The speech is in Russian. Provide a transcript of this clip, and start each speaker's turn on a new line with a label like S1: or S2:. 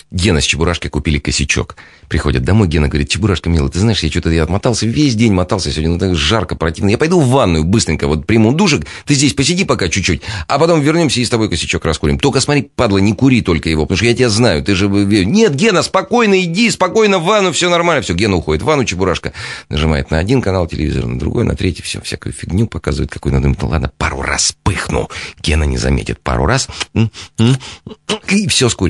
S1: Гена с Чебурашкой купили косячок. Приходят домой, Гена говорит: Чебурашка, милый, ты знаешь, я отмотался, весь день мотался сегодня, ну так жарко, противно. Я пойду в ванную быстренько, вот приму душик, ты здесь посиди пока чуть-чуть, а потом вернемся и с тобой косячок раскурим. Только смотри, падла, не кури только его, потому что я тебя знаю, ты же... Нет, Гена, спокойно иди, спокойно в ванну, все нормально. Все, Гена уходит в ванну, Чебурашка нажимает на один канал телевизора, на другой, на третий, все, всякую фигню показывает, какой надо. Ну ладно, пару раз пыхну, Гена не заметит, пару раз, и все скурил.